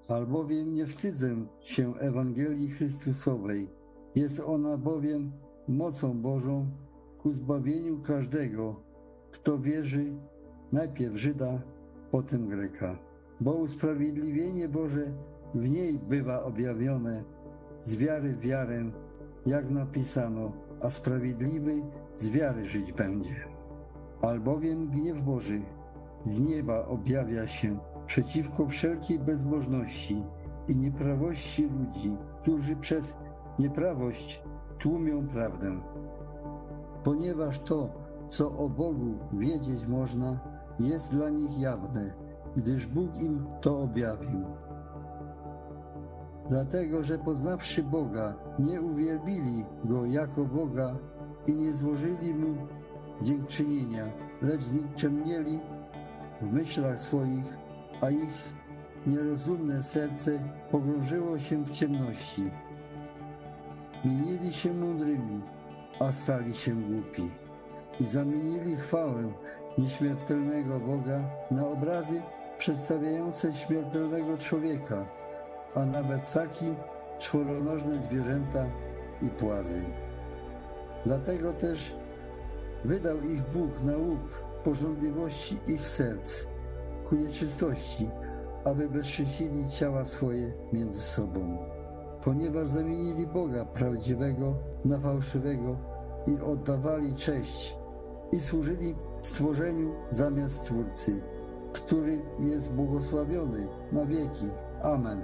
Albowiem nie wstydzę się Ewangelii Chrystusowej. Jest ona bowiem mocą Bożą ku zbawieniu każdego, kto wierzy, najpierw Żyda, potem Greka. Bo usprawiedliwienie Boże w niej bywa objawione z wiary w wiarę, jak napisano, a sprawiedliwy z wiary żyć będzie. Albowiem gniew Boży z nieba objawia się przeciwko wszelkiej bezbożności i nieprawości ludzi, którzy przez nieprawość tłumią prawdę. Ponieważ to, co o Bogu wiedzieć można, jest dla nich jawne, gdyż Bóg im to objawił. Dlatego, że poznawszy Boga, nie uwielbili Go jako Boga i nie złożyli Mu dziękczynienia, lecz znikczemnieli w myślach swoich, a ich nierozumne serce pogrążyło się w ciemności. Mienili się mądrymi, a stali się głupi i zamienili chwałę nieśmiertelnego Boga na obrazy przedstawiające śmiertelnego człowieka, a nawet ptaki, czworonożne zwierzęta i płazy. Dlatego też wydał ich Bóg na łup pożądliwości ich serc, ku nieczystości, aby bezczęścili ciała swoje między sobą. Ponieważ zamienili Boga prawdziwego na fałszywego i oddawali cześć i służyli stworzeniu zamiast Stwórcy, który jest błogosławiony na wieki. Amen.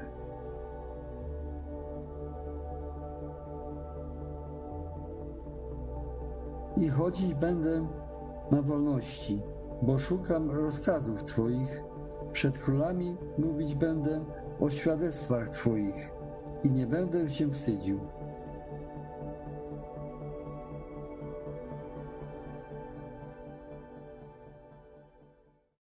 I chodzić będę na wolności, bo szukam rozkazów Twoich. Przed królami mówić będę o świadectwach Twoich i nie będę się wstydził.